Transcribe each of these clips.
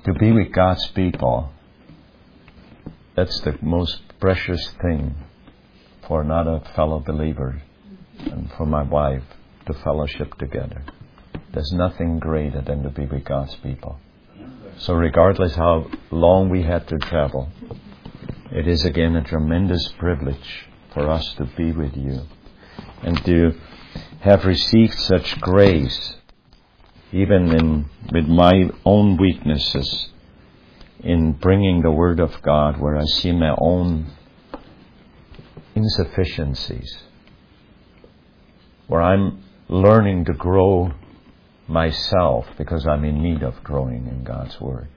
To be with God's people, that's the most precious thing for another fellow believer and for my wife to fellowship together. There's nothing greater than to be with God's people. So regardless how long we had to travel, it is again a tremendous privilege for us to be with you and to have received such grace, even with my own weaknesses, in bringing the Word of God where I see my own insufficiencies, where I'm learning to grow myself because I'm in need of growing in God's Word.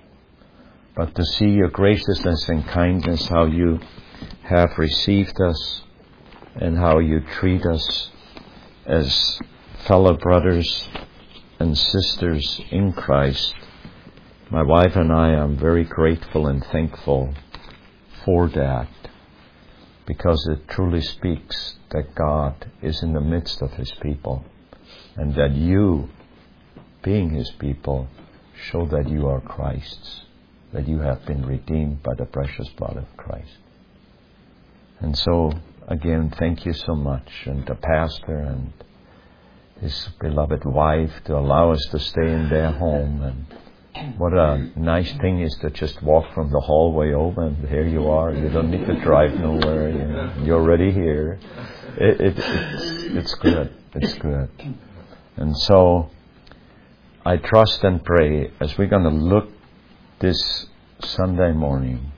But to see your graciousness and kindness, how you have received us and how you treat us as fellow brothers and sisters in Christ, my wife and I am very grateful and thankful for that, because it truly speaks that God is in the midst of His people, and that you, being His people, show that you are Christ's, that you have been redeemed by the precious blood of Christ. And so, again, thank you so much, and the pastor and his beloved wife to allow us to stay in their home. And what a nice thing is to just walk from the hallway over and here you are. You don't need to drive nowhere. You're already here. It's good. It's good. And so I trust and pray as we're going to look this Sunday morning,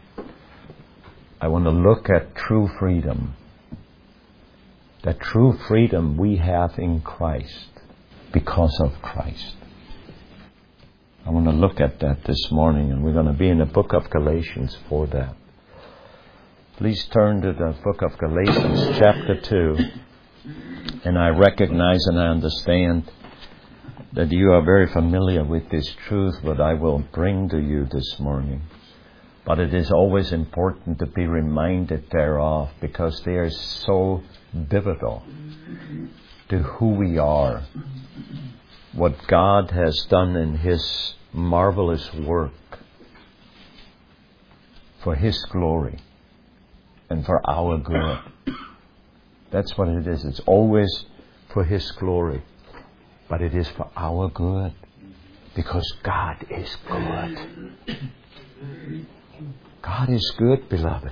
I want to look at true freedom. The true freedom we have in Christ because of Christ. I want to look at that this morning, and we're going to be in the book of Galatians for that. Please turn to the book of Galatians chapter 2. And I recognize and I understand that you are very familiar with this truth, what I will bring to you this morning. But it is always important to be reminded thereof, because they are so pivotal to who we are, what God has done in His marvelous work for His glory and for our good. That's what it is. It's always for His glory, but it is for our good, because God is good. God is good, beloved.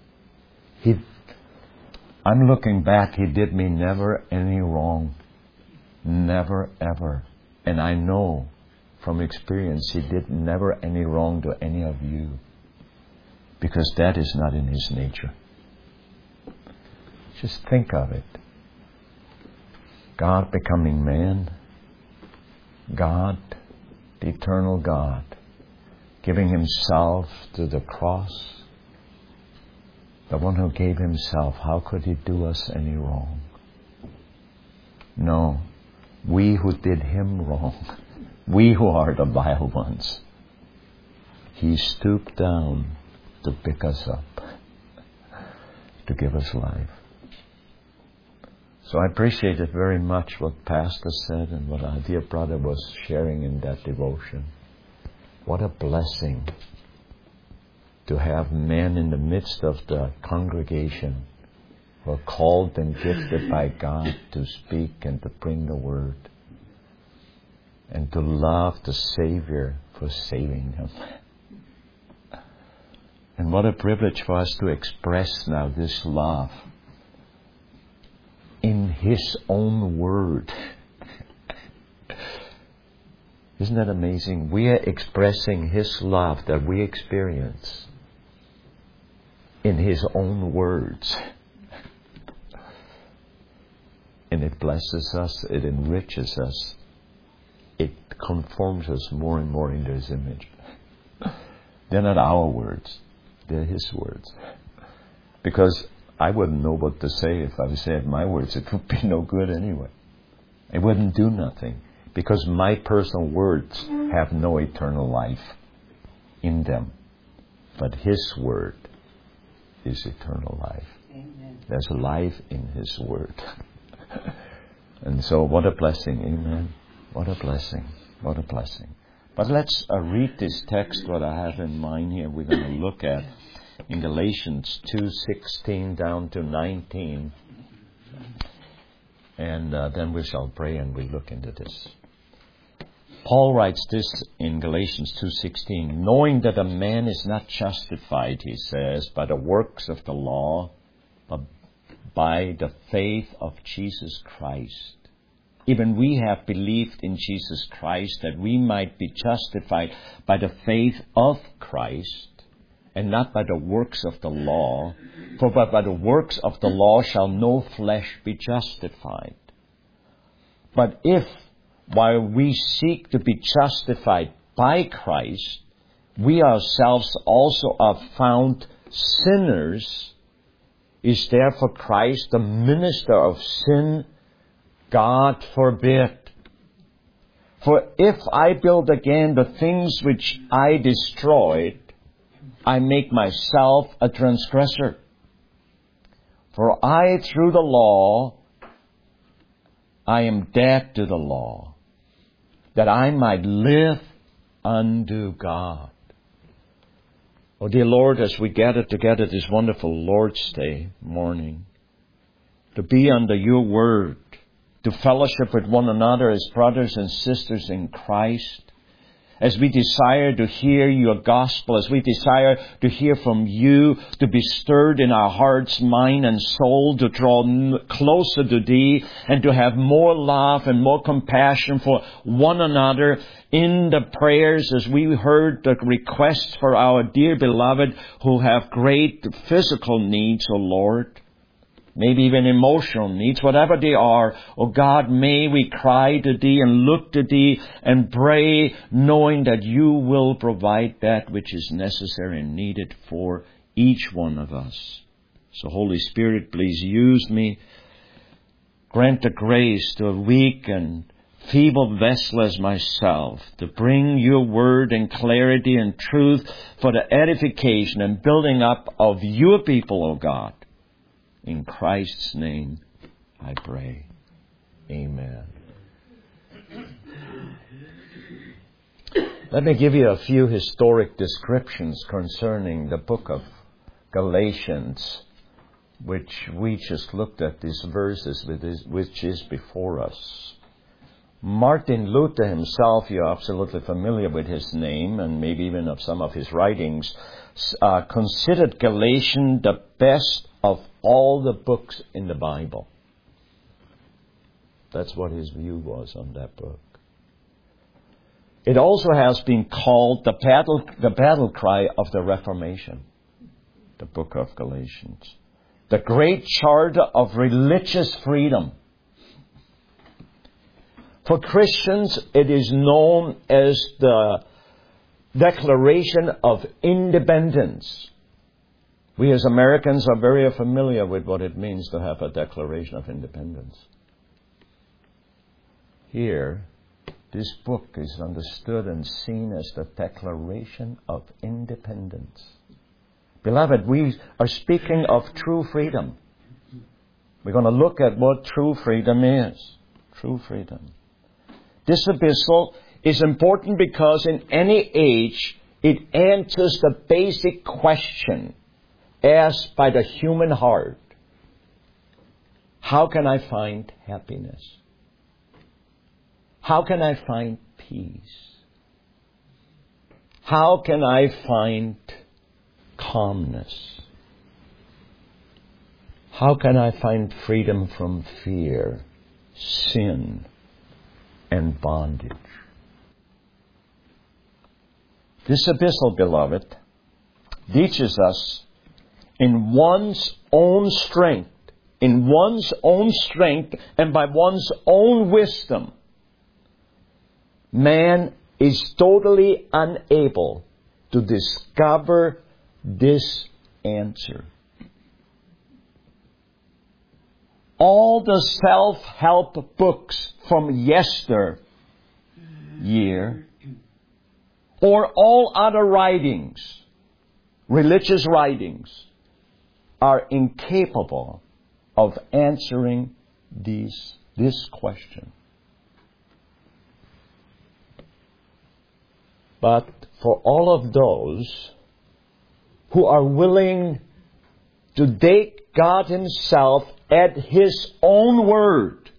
I'm looking back, He did me never any wrong. Never, ever. And I know from experience He did never any wrong to any of you, because that is not in His nature. Just think of it. God becoming man. God, the eternal God, giving Himself to the cross. The one who gave Himself, how could He do us any wrong? No. We who did Him wrong, we who are the vile ones, He stooped down to pick us up, to give us life. So I appreciate it very much what Pastor said and what our dear brother was sharing in that devotion. What a blessing to have men in the midst of the congregation who are called and gifted by God to speak and to bring the Word and to love the Savior for saving them. And what a privilege for us to express now this love in His own Word. Isn't that amazing? We are expressing His love that we experience in His own words. And it blesses us, it enriches us, it conforms us more and more into His image. They're not our words, they're His words. Because I wouldn't know what to say if I said my words. It would be no good anyway. It wouldn't do nothing. Because my personal words have no eternal life in them. But His Word is eternal life. Amen. There's life in His Word. And so what a blessing. Amen. What a blessing. What a blessing. But let's read this text, what I have in mind here. We're going to look at in Galatians 2:16 down to 19. And then we shall pray and we'll look into this. Paul writes this in Galatians 2:16, knowing that a man is not justified, he says, by the works of the law, but by the faith of Jesus Christ. Even we have believed in Jesus Christ that we might be justified by the faith of Christ and not by the works of the law. For by the works of the law shall no flesh be justified. But if, while we seek to be justified by Christ, we ourselves also are found sinners, is therefore Christ the minister of sin? God forbid. For if I build again the things which I destroyed, I make myself a transgressor. For I, through the law, I am dead to the law, that I might live unto God. Oh, dear Lord, as we gather together this wonderful Lord's Day morning, to be under your word, to fellowship with one another as brothers and sisters in Christ, as we desire to hear your gospel, as we desire to hear from you, to be stirred in our hearts, mind, and soul, to draw closer to thee, and to have more love and more compassion for one another in the prayers, as we heard the requests for our dear beloved who have great physical needs, O Lord. Maybe even emotional needs, whatever they are. Oh God, may we cry to thee and look to thee and pray, knowing that you will provide that which is necessary and needed for each one of us. So Holy Spirit, please use me. Grant the grace to a weak and feeble vessel as myself to bring your word in clarity and truth for the edification and building up of your people, O God. In Christ's name, I pray. Amen. Let me give you a few historic descriptions concerning the book of Galatians, which we just looked at these verses, which is before us. Martin Luther himself, you're absolutely familiar with his name and maybe even of some of his writings, considered Galatians the best of all the books in the Bible. That's what his view was on that book. It also has been called the battle cry of the Reformation, the book of Galatians. The great charter of religious freedom. For Christians, it is known as the Declaration of Independence. We as Americans are very familiar with what it means to have a Declaration of Independence. Here, this book is understood and seen as the Declaration of Independence. Beloved, we are speaking of true freedom. We're going to look at what true freedom is. True freedom. This epistle is important because in any age, it answers the basic question asked by the human heart. How can I find happiness? How can I find peace? How can I find calmness? How can I find freedom from fear, sin, and bondage? This epistle, beloved, teaches us in one's own strength, and by one's own wisdom, man is totally unable to discover this answer. All the self-help books from yesteryear or all other writings, religious writings, are incapable of answering this question. but for all of those who are willing to take God Himself at His own word.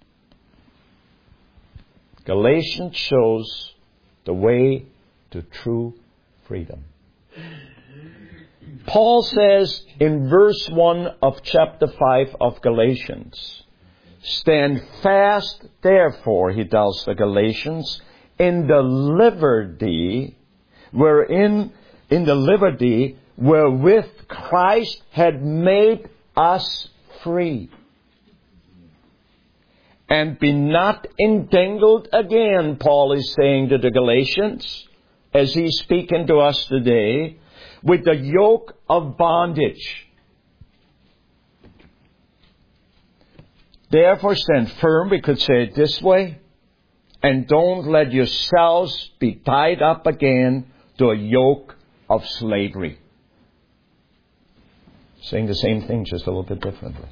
Galatians shows the way to true freedom. Paul says in verse 1 of chapter 5 of Galatians, "Stand fast, therefore," he tells the Galatians, "in the liberty wherewith Christ had made us free. And be not entangled again," Paul is saying to the Galatians, as he's speaking to us today, "with the yoke of bondage. Therefore stand firm," we could say it this way, "and don't let yourselves be tied up again to a yoke of slavery." Saying the same thing, just a little bit differently.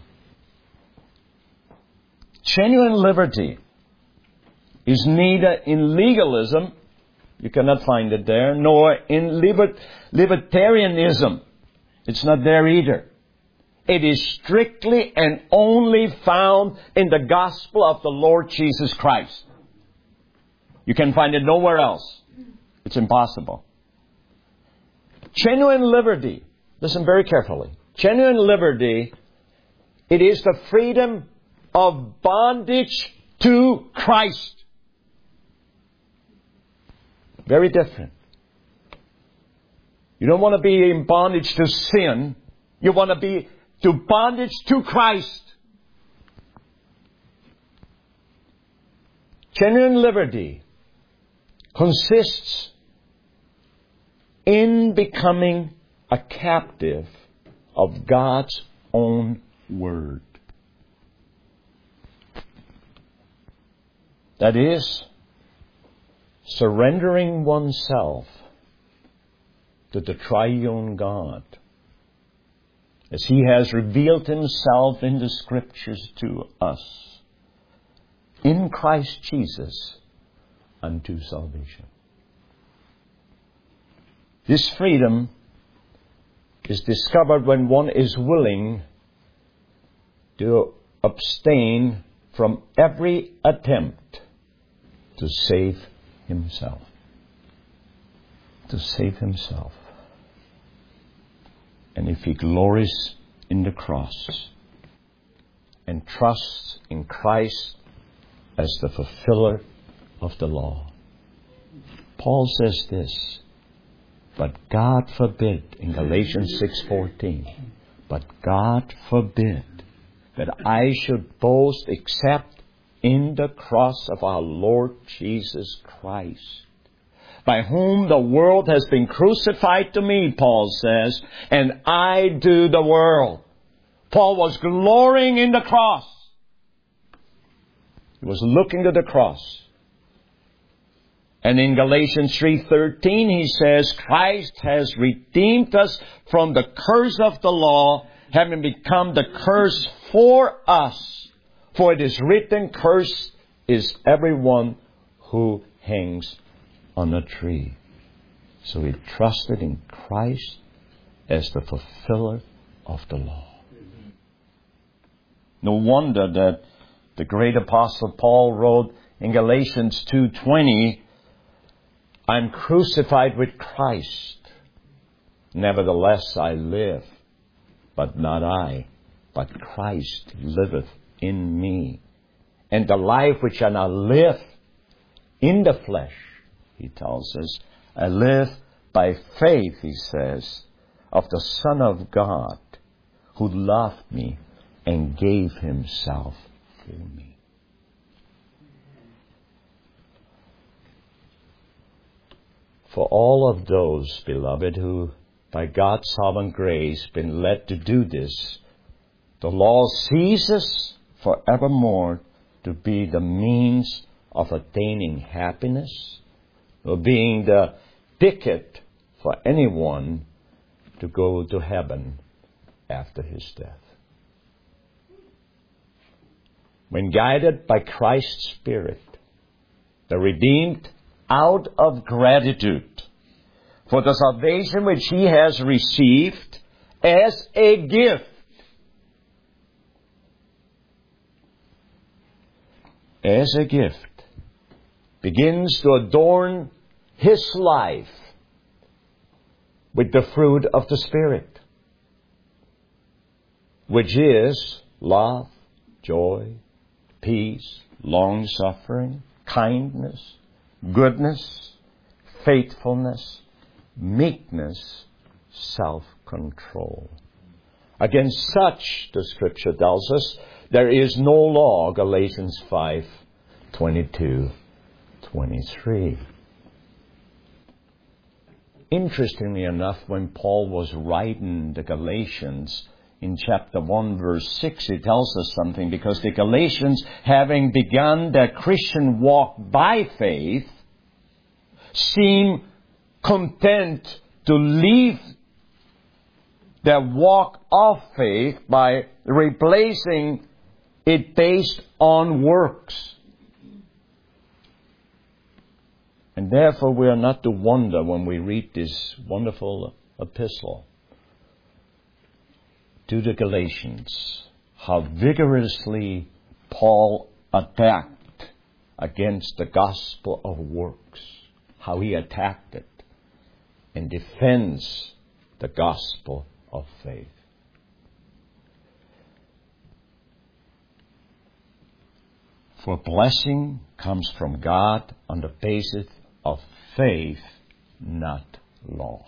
Genuine liberty is neither in legalism, you cannot find it there, nor in libertarianism. It's not there either. It is strictly and only found in the gospel of the Lord Jesus Christ. You can find it nowhere else. It's impossible. Genuine liberty, listen very carefully. Genuine liberty, it is the freedom of bondage to Christ. Very different. You don't want to be in bondage to sin. You want to be to bondage to Christ. Genuine liberty consists in becoming a captive of God's own word. That is, surrendering oneself to the triune God, as He has revealed Himself in the Scriptures to us, in Christ Jesus, unto salvation. This freedom is discovered when one is willing to abstain from every attempt to save himself. To save himself. And if he glories in the cross and trusts in Christ as the fulfiller of the law. Paul says this, but God forbid, in Galatians 6:14, but God forbid that I should boast except in the cross of our Lord Jesus Christ, by whom the world has been crucified to me, Paul says, and I do the world. Paul was glorying in the cross. He was looking to the cross. And in Galatians 3:13 he says, Christ has redeemed us from the curse of the law, having become the curse for us. For it is written, cursed is everyone who hangs on a tree. So he trusted in Christ as the fulfiller of the law. No wonder that the great apostle Paul wrote in Galatians 2:20, I'm crucified with Christ. Nevertheless I live, but not I, but Christ liveth in me. And the life which I now live in the flesh, he tells us, I live by faith, he says, of the Son of God, who loved me and gave himself for me. For all of those, beloved, who by God's sovereign grace been led to do this, the law ceases forevermore to be the means of attaining happiness or being the ticket for anyone to go to heaven after his death. When guided by Christ's Spirit, the redeemed out of gratitude For the salvation which he has received as a gift. As a gift. Begins to adorn his life with the fruit of the Spirit, which is love, joy, peace, long-suffering, kindness, goodness, faithfulness, meekness, self-control. Against such, the Scripture tells us, there is no law, Galatians 5:22-23. Interestingly enough, when Paul was writing the Galatians, in chapter 1, verse 6, he tells us something, because the Galatians, having begun their Christian walk by faith, seem content to leave their walk of faith by replacing it based on works. And therefore we are not to wonder when we read this wonderful epistle to the Galatians, how vigorously Paul attacked against the gospel of works, how he attacked it and defends the gospel of faith. For blessing comes from God on the basis of faith, not law.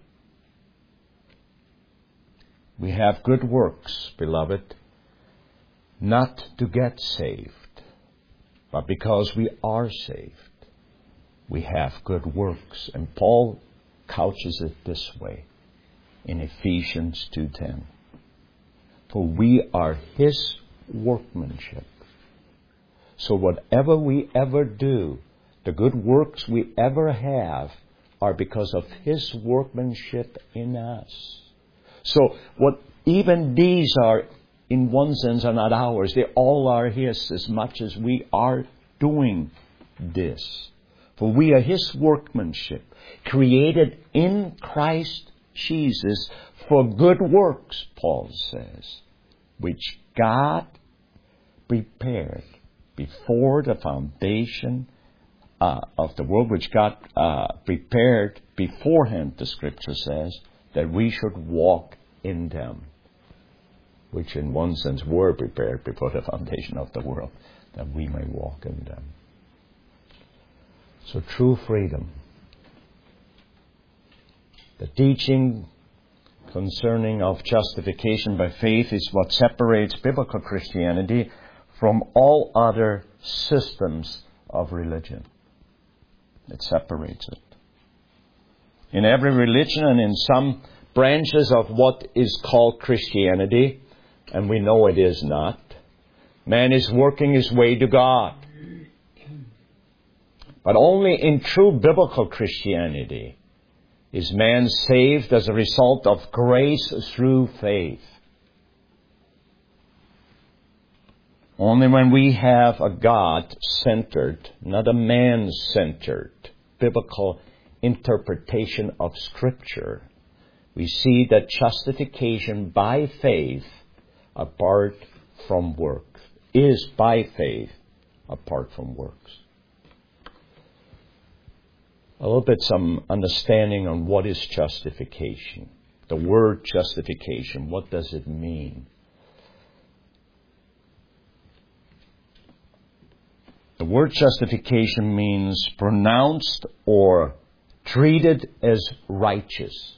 We have good works, beloved, not to get saved, but because we are saved, we have good works. And Paul couches it this way in Ephesians 2:10. For we are his workmanship. So whatever we ever do, the good works we ever have, are because of his workmanship in us. So what even these are, in one sense, are not ours. They all are his, as much as we are doing this. For we are his workmanship, created in Christ Jesus for good works, Paul says, which God prepared before the foundation of the world, which God prepared beforehand, the Scripture says, that we should walk in them, which in one sense were prepared before the foundation of the world, that we may walk in them. So true freedom. The teaching concerning of justification by faith is what separates biblical Christianity from all other systems of religion. It separates it. In every religion and in some branches of what is called Christianity, and we know it is not, man is working his way to God. But only in true biblical Christianity is man saved as a result of grace through faith. Only when we have a God-centered, not a man-centered, biblical interpretation of Scripture, we see that justification by faith apart from works is by faith apart from works. A little bit some understanding on what is justification. The word justification, what does it mean? The word justification means pronounced or treated as righteous.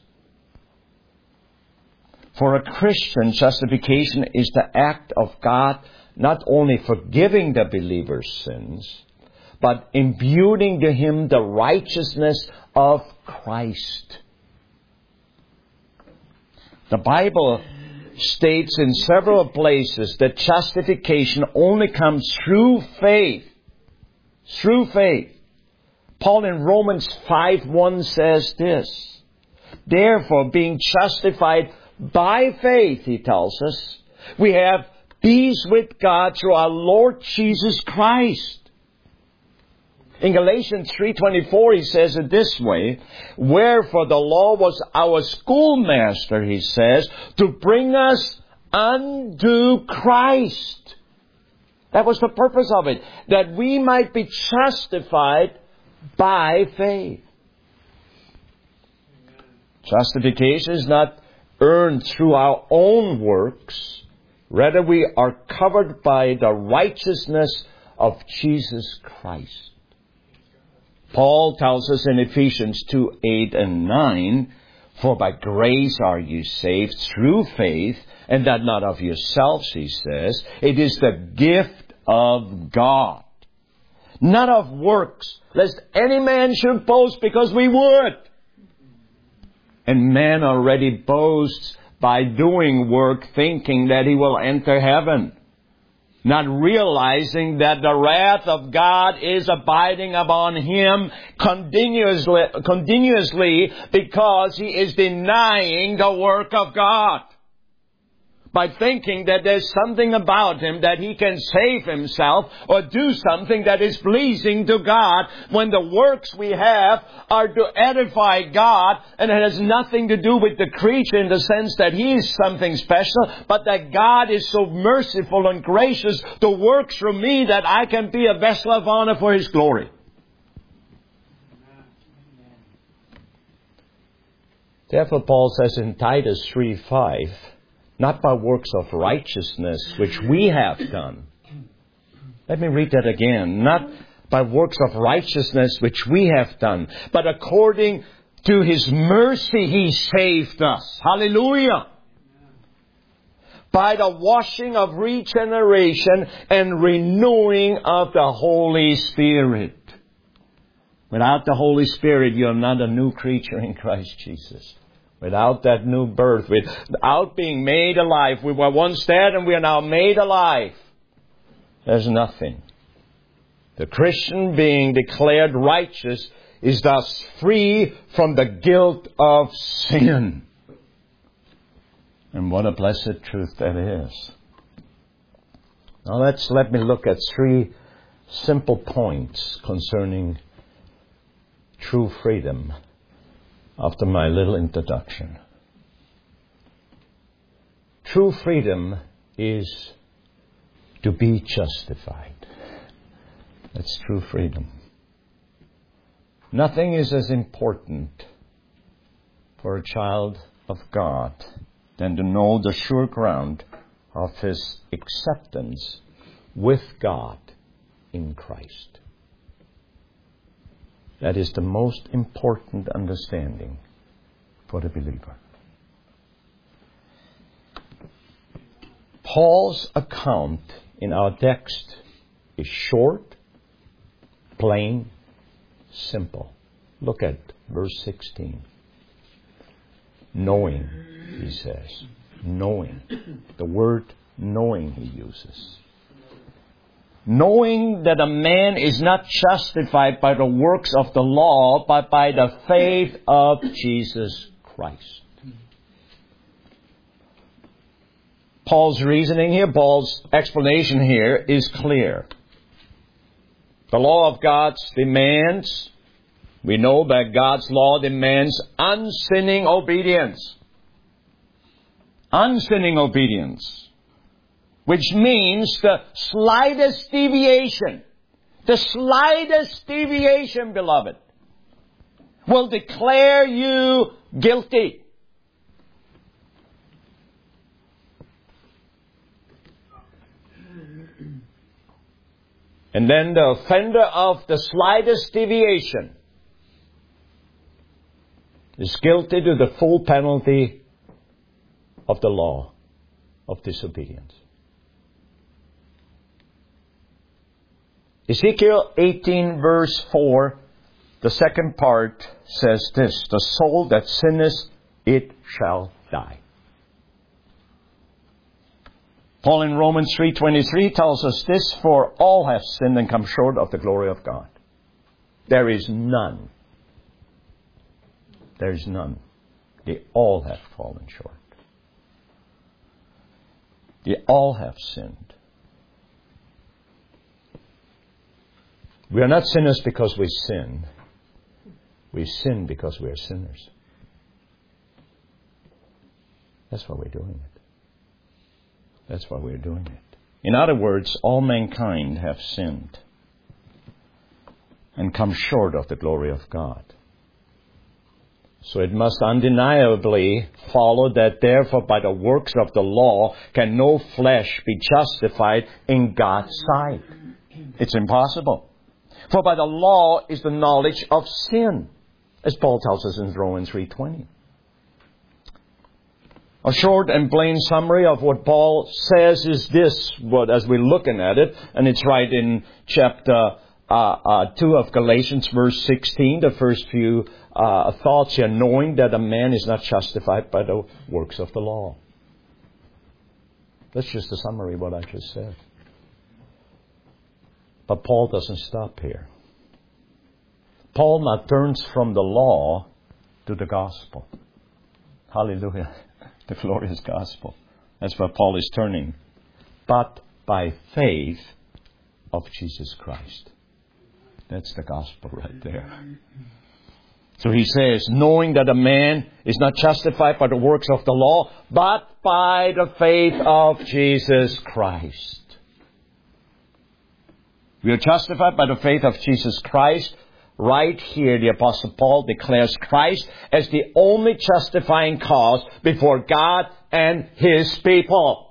For a Christian, justification is the act of God not only forgiving the believer's sins, but imputing to him the righteousness of Christ. The Bible states in several places that justification only comes through faith. Through faith. Paul in Romans 5:1 says this. Therefore, being justified by faith, he tells us, we have peace with God through our Lord Jesus Christ. In Galatians 3:24, he says it this way, wherefore the law was our schoolmaster, he says, to bring us unto Christ. That was the purpose of it, that we might be justified by faith. Justification is not earned through our own works. Rather, we are covered by the righteousness of Jesus Christ. Paul tells us in Ephesians 2:8 and 9, for by grace are you saved through faith, and that not of yourselves, he says. It is the gift of God, not of works, lest any man should boast, because we would. And man already boasts by doing work, thinking that he will enter heaven, not realizing that the wrath of God is abiding upon him continuously because he is denying the work of God. By thinking that there's something about him that he can save himself or do something that is pleasing to God, when the works we have are to edify God, and it has nothing to do with the creature in the sense that he is something special, but that God is so merciful and gracious to work through me that I can be a vessel of honor for his glory. Therefore, Paul says in Titus 3:5, not by works of righteousness which we have done. Let me read that again. Not by works of righteousness which we have done, but according to his mercy he saved us. Hallelujah! By the washing of regeneration and renewing of the Holy Spirit. Without the Holy Spirit, you are not a new creature in Christ Jesus. Without that new birth, without being made alive, we were once dead and we are now made alive. There's nothing. The Christian being declared righteous is thus free from the guilt of sin. And what a blessed truth that is. Now let me look at 3 simple points concerning true freedom after my little introduction. True freedom is to be justified. That's true freedom. Nothing is as important for a child of God than to know the sure ground of his acceptance with God in Christ. That is the most important understanding for the believer. Paul's account in our text is short, plain, simple. Look at verse 16. Knowing, he says. Knowing. The word knowing he uses. Knowing that a man is not justified by the works of the law, but by the faith of Jesus Christ. Paul's reasoning here, Paul's explanation here is clear. The law of God demands, we know that God's law demands unsinning obedience. Unsinning obedience. Which means the slightest deviation, beloved, will declare you guilty. And then the offender of the slightest deviation is guilty to the full penalty of the law of disobedience. Ezekiel 18 verse 4, the second part says this, the soul that sinneth, it shall die. Paul in Romans 3:23 tells us this, for all have sinned and come short of the glory of God. There is none. There is none. They all have fallen short. They all have sinned. We are not sinners because we sin. We sin because we are sinners. That's why we're doing it. That's why we're doing it. In other words, all mankind have sinned and come short of the glory of God. So it must undeniably follow that therefore by the works of the law can no flesh be justified in God's sight. It's impossible. For by the law is the knowledge of sin, as Paul tells us in Romans 3:20. A short and plain summary of what Paul says is this, as we're looking at it, and it's right in chapter 2 of Galatians, verse 16, the first few thoughts here, knowing that a man is not justified by the works of the law. That's just a summary of what I just said. But Paul doesn't stop here. Paul now turns from the law to the gospel. Hallelujah. The glorious gospel. That's where Paul is turning. But by faith of Jesus Christ. That's the gospel right there. So he says, knowing that a man is not justified by the works of the law, but by the faith of Jesus Christ. We are justified by the faith of Jesus Christ. Right here, the Apostle Paul declares Christ as the only justifying cause before God and His people.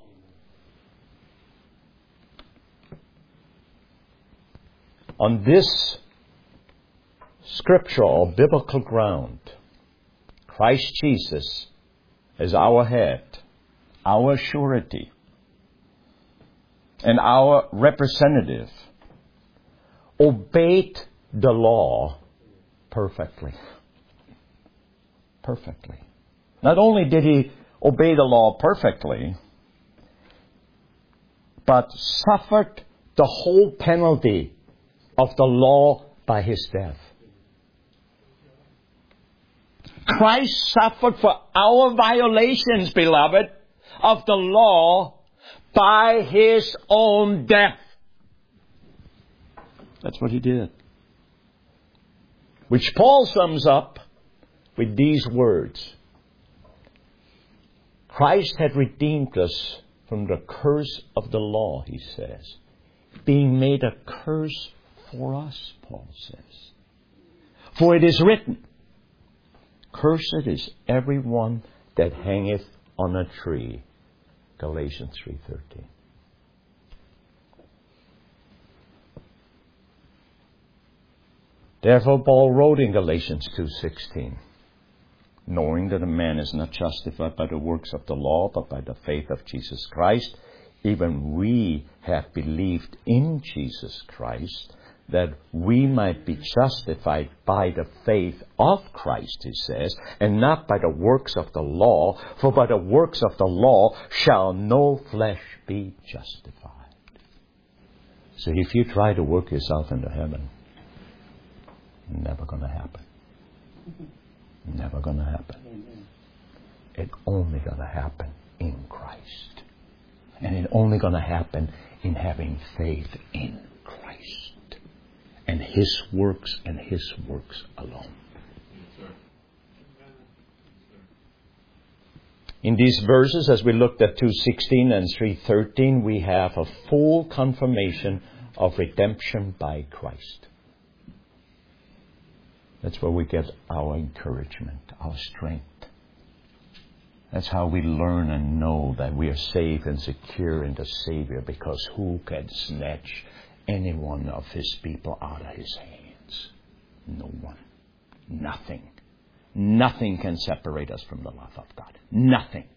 On this scriptural or biblical ground, Christ Jesus is our head, our surety, and our representative, obeyed the law perfectly. Perfectly. Not only did he obey the law perfectly, but suffered the whole penalty of the law by his death. Christ suffered for our violations, beloved, of the law by his own death. That's what he did. Which Paul sums up with these words. Christ had redeemed us from the curse of the law, he says. Being made a curse for us, Paul says. For it is written, cursed is everyone that hangeth on a tree. Galatians 3:13. Therefore, Paul wrote in Galatians 2:16, knowing that a man is not justified by the works of the law, but by the faith of Jesus Christ, even we have believed in Jesus Christ, that we might be justified by the faith of Christ, he says, and not by the works of the law, for by the works of the law shall no flesh be justified. So if you try to work yourself into heaven, never going to happen. Never going to happen. It's only going to happen in Christ. And it's only going to happen in having faith in Christ. And His works and His works alone. In these verses, as we looked at 2:16 and 3:13, we have a full confirmation of redemption by Christ. That's where we get our encouragement, our strength. That's how we learn and know that we are safe and secure in the Savior, because who can snatch any one of His people out of His hands? No one. Nothing. Nothing can separate us from the love of God. Nothing.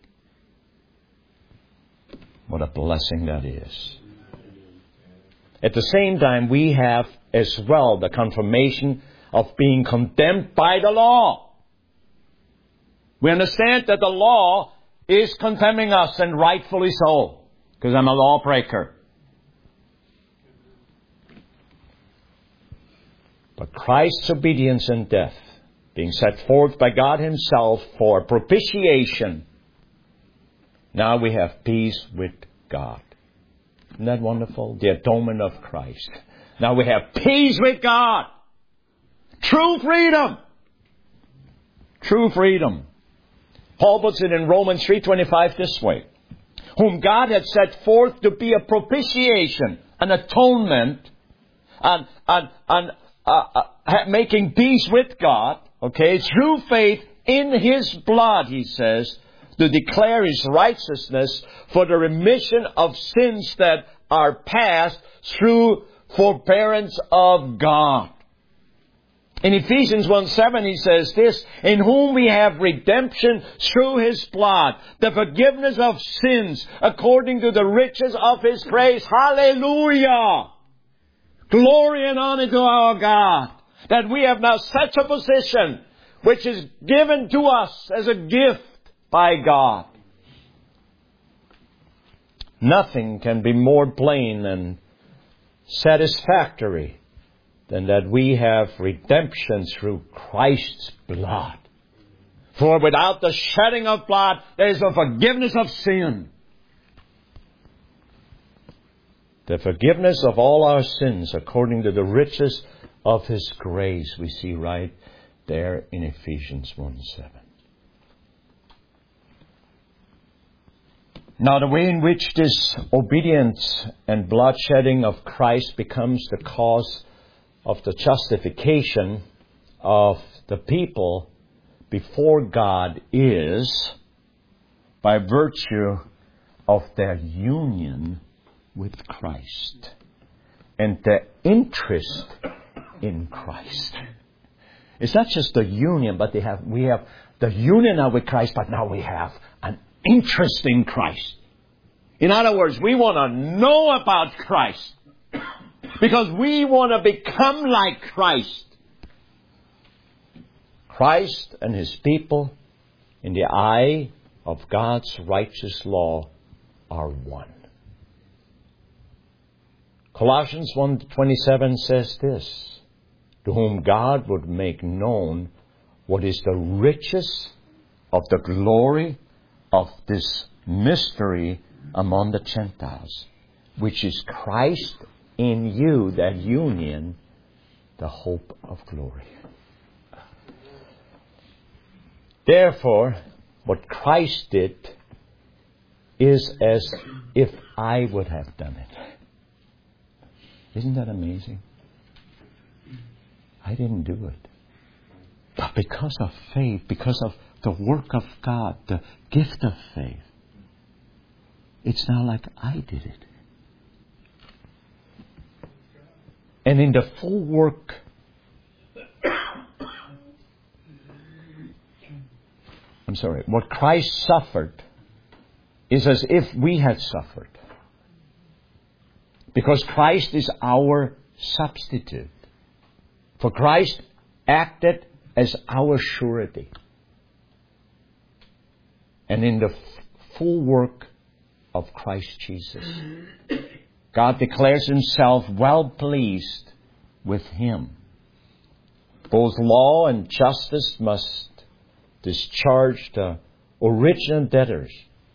What a blessing that is. At the same time, we have as well the confirmation of being condemned by the law. We understand that the law is condemning us, and rightfully so, because I'm a lawbreaker. But Christ's obedience and death, being set forth by God Himself for propitiation, now we have peace with God. Isn't that wonderful? The atonement of Christ. Now we have peace with God. True freedom. True freedom. Paul puts it in Romans 3:25 this way. Whom God had set forth to be a propitiation, an atonement, and making peace with God, okay, through faith in His blood, he says, to declare His righteousness for the remission of sins that are past through forbearance of God. In Ephesians 1:7 he says this, in whom we have redemption through His blood, the forgiveness of sins according to the riches of His grace. Hallelujah! Glory and honor to our God, that we have now such a position which is given to us as a gift by God. Nothing can be more plain and satisfactory than that we have redemption through Christ's blood. For without the shedding of blood, there is no forgiveness of sin. The forgiveness of all our sins according to the riches of His grace, we see right there in Ephesians 1:7. Now, the way in which this obedience and bloodshedding of Christ becomes the cause of the justification of the people before God is by virtue of their union with Christ and their interest in Christ. It's not just the union, but we have the union now with Christ, but now we have an interest in Christ. In other words, we want to know about Christ because we want to become like Christ. Christ and His people, in the eye of God's righteous law, are one. Colossians 1:27 says this, to whom God would make known what is the riches of the glory of this mystery among the Gentiles, which is Christ in you, that union, the hope of glory. Therefore, what Christ did is as if I would have done it. Isn't that amazing? I didn't do it. But because of faith, because of the work of God, the gift of faith, it's now like I did it. And in the full work what Christ suffered is as if we had suffered. Because Christ is our substitute. For Christ acted as our surety. And in the full work of Christ Jesus, God declares Himself well pleased with Him. Both law and justice must discharge the original debtors,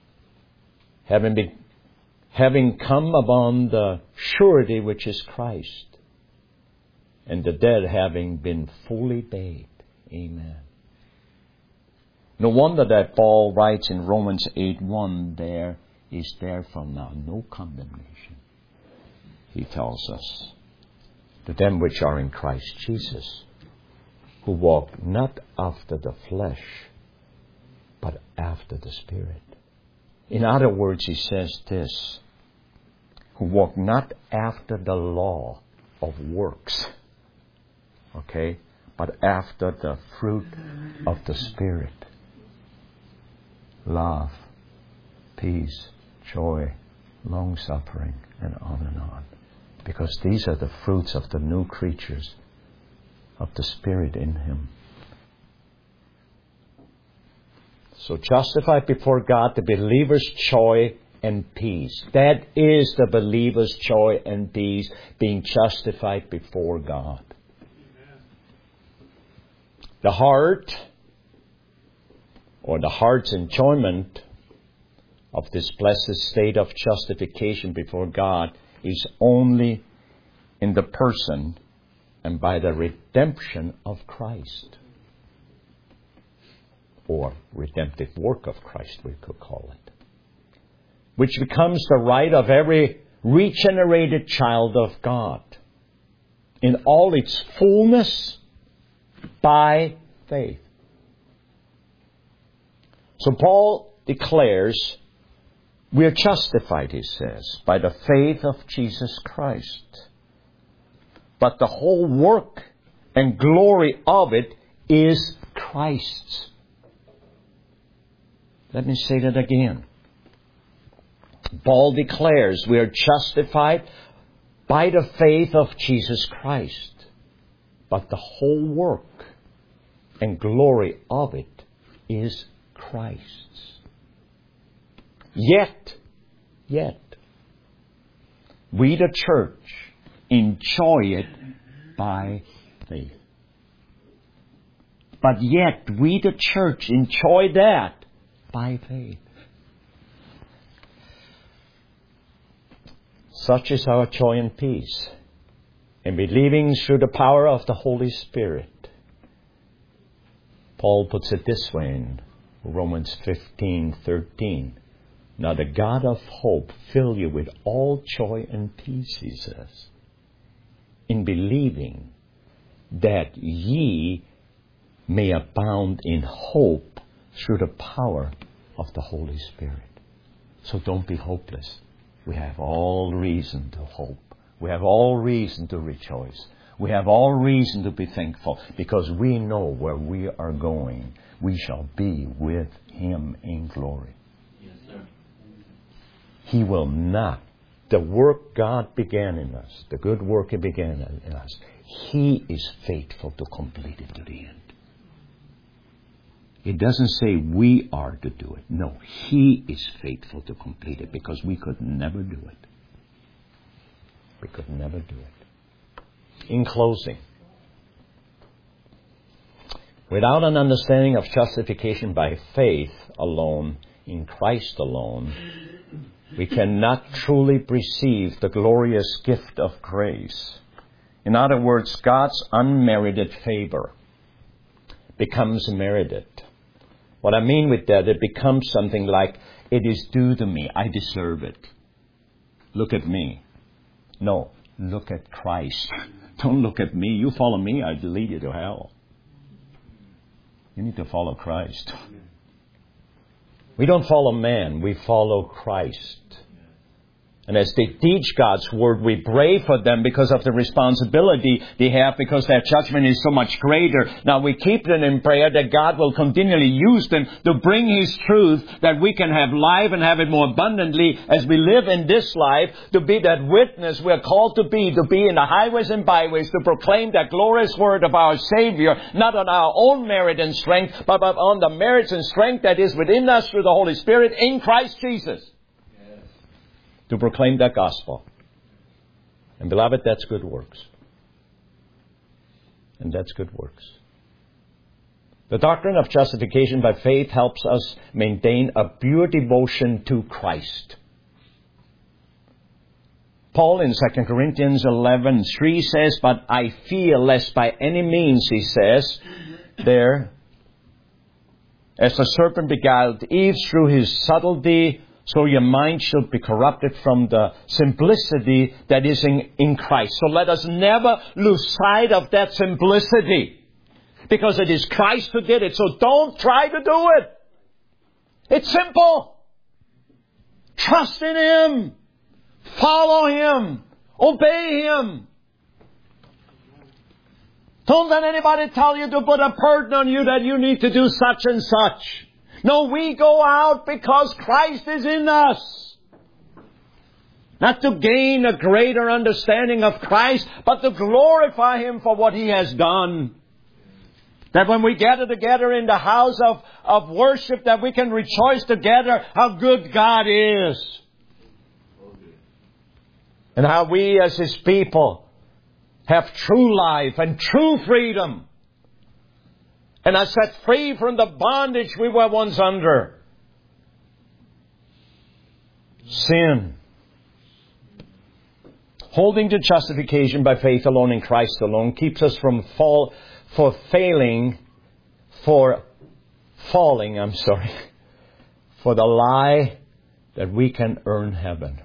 having come upon the surety which is Christ, and the debt having been fully paid. Amen. No wonder that Paul writes in Romans 8:1, there is therefore now no condemnation, he tells us, to them which are in Christ Jesus, who walk not after the flesh, but after the Spirit. In other words, he says this, who walk not after the law of works, okay, but after the fruit of the Spirit. Love, peace, joy, long-suffering, and on. Because these are the fruits of the new creatures of the Spirit in Him. So justified before God, the believer's joy and peace. That is the believer's joy and peace, being justified before God. The heart, or the heart's enjoyment of this blessed state of justification before God, is only in the person and by the redemption of Christ. Or redemptive work of Christ, we could call it. Which becomes the right of every regenerated child of God in all its fullness by faith. So Paul declares we are justified, he says, by the faith of Jesus Christ. But the whole work and glory of it is Christ's. Let me say that again. Paul declares we are justified by the faith of Jesus Christ. But the whole work and glory of it is Christ's. Yet, we the church enjoy it by faith. But yet, we the church enjoy that by faith. Such is our joy and peace in believing through the power of the Holy Spirit. Paul puts it this way in Romans 15:13. Now the God of hope fill you with all joy and peace, he says, in believing that ye may abound in hope through the power of the Holy Spirit. So don't be hopeless. We have all reason to hope. We have all reason to rejoice. We have all reason to be thankful because we know where we are going. We shall be with Him in glory. Yes, sir. He will not. The work God began in us, the good work He began in us, He is faithful to complete it to the end. It doesn't say we are to do it. No, He is faithful to complete it because we could never do it. We could never do it. In closing, without an understanding of justification by faith alone, in Christ alone, we cannot truly perceive the glorious gift of grace. In other words, God's unmerited favor becomes merited. What I mean with that, it becomes something like, it is due to me. I deserve it. Look at me. No, look at Christ. Don't look at me. You follow me, I'll lead you to hell. You need to follow Christ. We don't follow man. We follow Christ. And as they teach God's Word, we pray for them because of the responsibility they have, because their judgment is so much greater. Now we keep them in prayer that God will continually use them to bring His truth, that we can have life and have it more abundantly as we live in this life, to be that witness we're called to be in the highways and byways, to proclaim that glorious Word of our Savior, not on our own merit and strength, but on the merits and strength that is within us through the Holy Spirit in Christ Jesus. To proclaim that gospel. And beloved, that's good works. And that's good works. The doctrine of justification by faith helps us maintain a pure devotion to Christ. Paul in 2 Corinthians 11:3 says, but I fear lest by any means, he says, there, as the serpent beguiled Eve through his subtlety, so your mind should be corrupted from the simplicity that is in Christ. So let us never lose sight of that simplicity. Because it is Christ who did it. So don't try to do it. It's simple. Trust in Him. Follow Him. Obey Him. Don't let anybody tell you to put a burden on you that you need to do such and such. No, we go out because Christ is in us. Not to gain a greater understanding of Christ, but to glorify Him for what He has done. That when we gather together in the house of worship, that we can rejoice together how good God is. And how we as His people have true life and true freedom. And are set free from the bondage we were once under. Sin. holding to justification by faith alone in Christ alone, keeps us from falling, for the lie that we can earn heaven.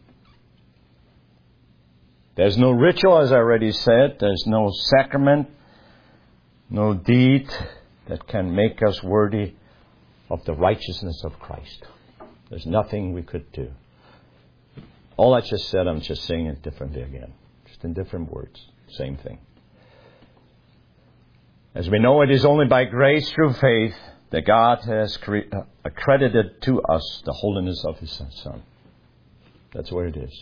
There's no ritual, as I already said. There's no sacrament, no deed that can make us worthy of the righteousness of Christ. There's nothing we could do. All I just said, I'm just saying it differently again. Just in different words. Same thing. As we know, it is only by grace through faith that God has accredited to us the holiness of His Son. That's where it is.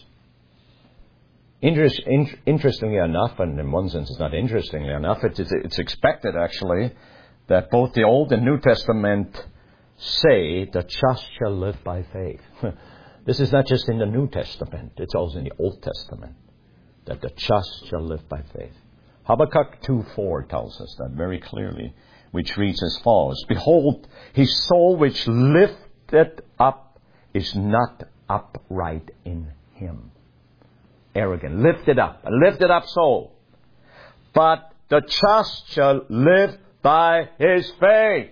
Interestingly enough, and in one sense it's not interestingly enough, it's expected actually that both the Old and New Testament say the just shall live by faith. This is not just in the New Testament, it's also in the Old Testament, that the just shall live by faith. Habakkuk 2:4 tells us that very clearly, which reads as follows: Behold, his soul which lifted up is not upright in him. Arrogant, lifted up, a lifted up soul. But the just shall live by his faith.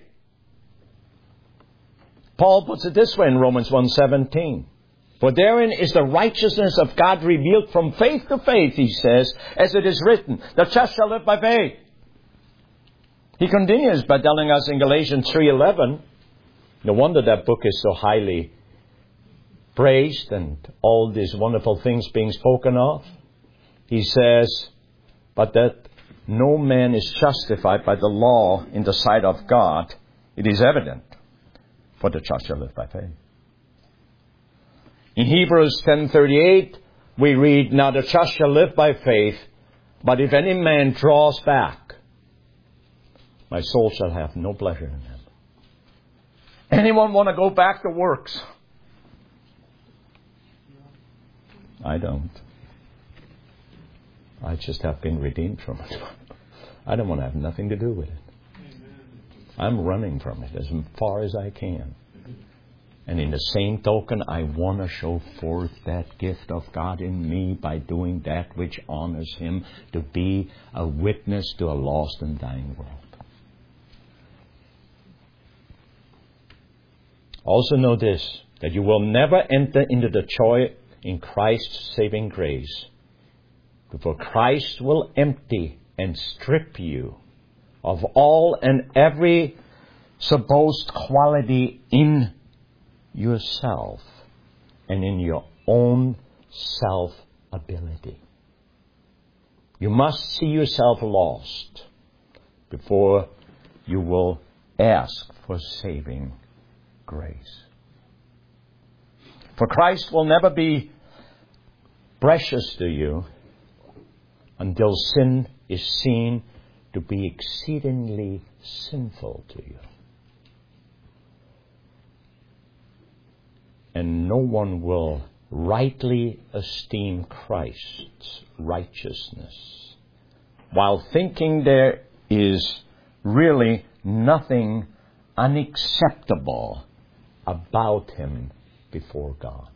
Paul puts it this way in Romans 1:17. For therein is the righteousness of God revealed from faith to faith, he says, as it is written, the just shall live by faith. He continues by telling us in Galatians 3:11, no wonder that book is so highly praised and all these wonderful things being spoken of. He says, but that no man is justified by the law in the sight of God, it is evident, for the just shall live by faith. In Hebrews 10:38, we read, now the just shall live by faith, but if any man draws back, my soul shall have no pleasure in him. Anyone want to go back to works? I don't. I just have been redeemed from it. I don't want to have nothing to do with it. I'm running from it as far as I can. And in the same token, I want to show forth that gift of God in me by doing that which honors Him, to be a witness to a lost and dying world. Also know this, that you will never enter into the joy in Christ's saving grace before Christ will empty and strip you of all and every supposed quality in yourself and in your own self-ability. You must see yourself lost before you will ask for saving grace. For Christ will never be precious to you until sin is seen to be exceedingly sinful to you. And no one will rightly esteem Christ's righteousness while thinking there is really nothing unacceptable about Him before God.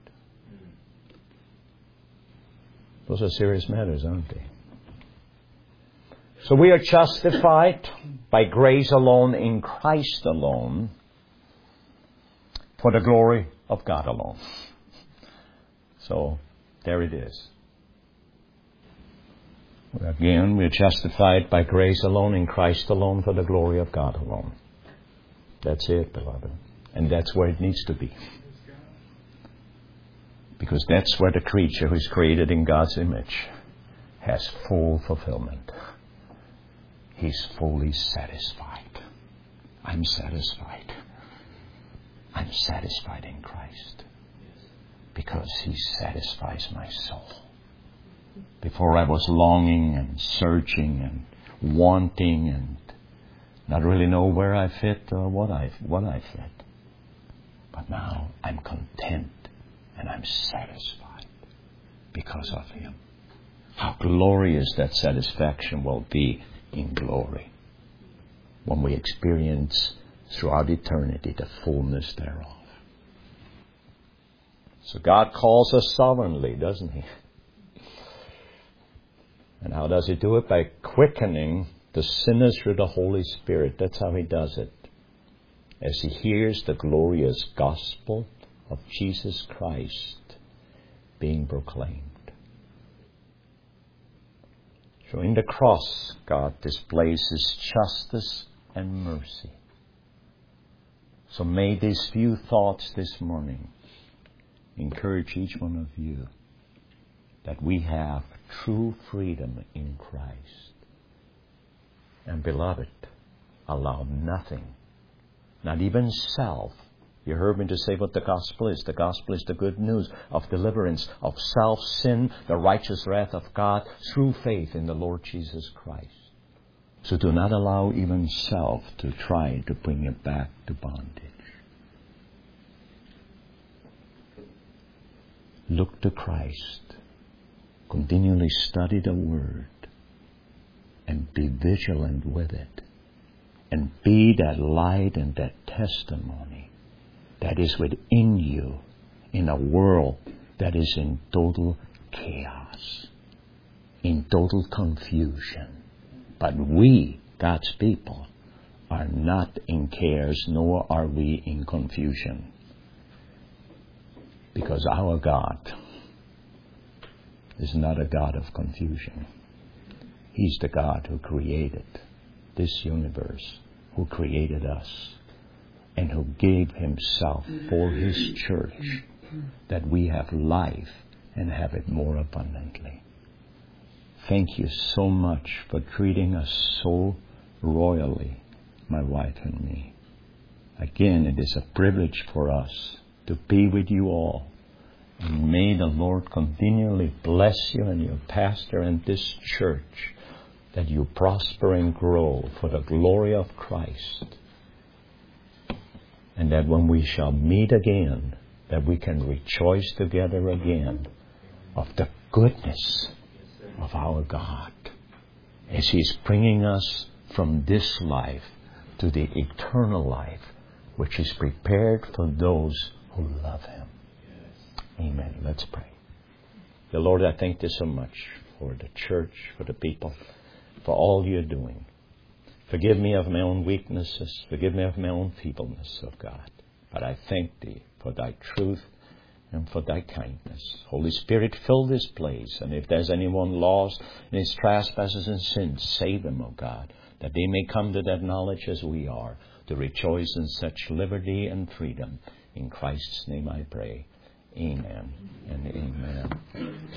Those are serious matters, aren't they? So we are justified by grace alone, in Christ alone, for the glory of God alone. So, there it is. Again, we are justified by grace alone, in Christ alone, for the glory of God alone. That's it, beloved. And that's where it needs to be. Because that's where the creature who is created in God's image has full fulfillment. He's fully satisfied. I'm satisfied. I'm satisfied in Christ. Because He satisfies my soul. Before I was longing and searching and wanting and not really know where I fit or what I fit. But now I'm content and I'm satisfied because of Him. How glorious that satisfaction will be in glory when we experience throughout eternity the fullness thereof. So God calls us sovereignly, doesn't He? And how does He do it? By quickening the sinner through the Holy Spirit. That's how He does it. As he hears the glorious gospel of Jesus Christ being proclaimed. So in the cross, God displays His justice and mercy. So may these few thoughts this morning encourage each one of you that we have true freedom in Christ. And beloved, allow nothing, not even self. You heard me to say what the gospel is. The gospel is the good news of deliverance of self, sin, the righteous wrath of God through faith in the Lord Jesus Christ. So do not allow even self to try to bring you back to bondage. Look to Christ. Continually study the Word and be vigilant with it. And be that light and that testimony that is within you in a world that is in total chaos, in total confusion. But we, God's people, are not in chaos, nor are we in confusion. Because our God is not a God of confusion. He's the God who created this universe, who created us, and who gave Himself for His church, that we have life and have it more abundantly. Thank you so much for treating us so royally, my wife and me. Again, it is a privilege for us to be with you all. And may the Lord continually bless you and your pastor and this church, that you prosper and grow for the glory of Christ. And that when we shall meet again, that we can rejoice together again of the goodness of our God as He's bringing us from this life to the eternal life, which is prepared for those who love Him. Amen. Let's pray. Dear Lord, I thank you so much for the church, for the people, for all you're doing. Forgive me of my own weaknesses. Forgive me of my own feebleness, of God. But I thank Thee for Thy truth and for Thy kindness. Holy Spirit, fill this place. And if there's anyone lost in his trespasses and sins, save them, O God, that they may come to that knowledge as we are, to rejoice in such liberty and freedom. In Christ's name I pray. Amen and amen.